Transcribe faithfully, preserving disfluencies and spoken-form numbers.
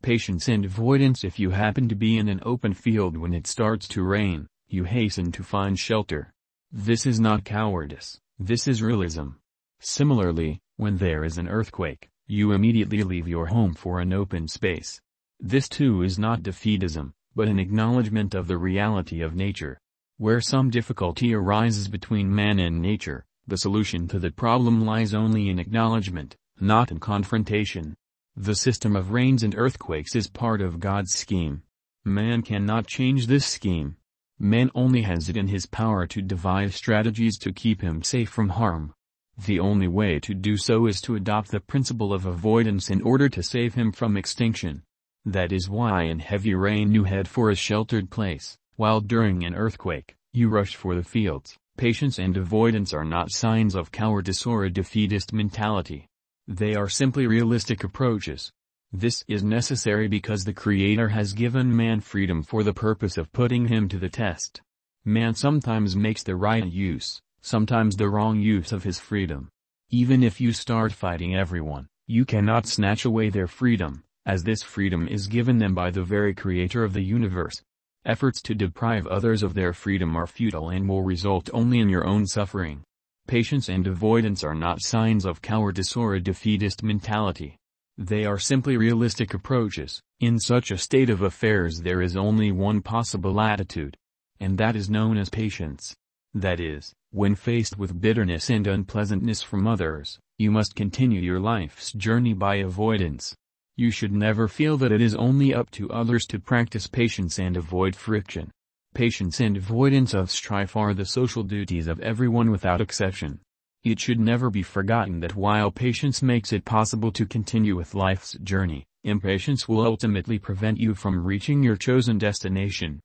Patience and avoidance. If you happen to be in an open field when it starts to rain, you hasten to find shelter. This is not cowardice, this is realism. Similarly, when there is an earthquake, you immediately leave your home for an open space. This too is not defeatism, but an acknowledgement of the reality of nature. Where some difficulty arises between man and nature, the solution to the problem lies only in acknowledgement, not in confrontation. The system of rains and earthquakes is part of God's scheme. Man cannot change this scheme. Man only has it in his power to devise strategies to keep him safe from harm. The only way to do so is to adopt the principle of avoidance in order to save him from extinction. That is why in heavy rain you head for a sheltered place, while during an earthquake, you rush for the fields. Patience and avoidance are not signs of cowardice or a defeatist mentality. They are simply realistic approaches. This is necessary because the Creator has given man freedom for the purpose of putting him to the test. Man sometimes makes the right use, sometimes the wrong use of his freedom. Even if you start fighting everyone, you cannot snatch away their freedom, as this freedom is given them by the very Creator of the universe. Efforts to deprive others of their freedom are futile and will result only in your own suffering. Patience and avoidance are not signs of cowardice or a defeatist mentality. They are simply realistic approaches. In such a state of affairs there is only one possible attitude. And that is known as patience. That is, when faced with bitterness and unpleasantness from others, you must continue your life's journey by avoidance. You should never feel that it is only up to others to practice patience and avoid friction. Patience and avoidance of strife are the social duties of everyone without exception. It should never be forgotten that while patience makes it possible to continue with life's journey, impatience will ultimately prevent you from reaching your chosen destination.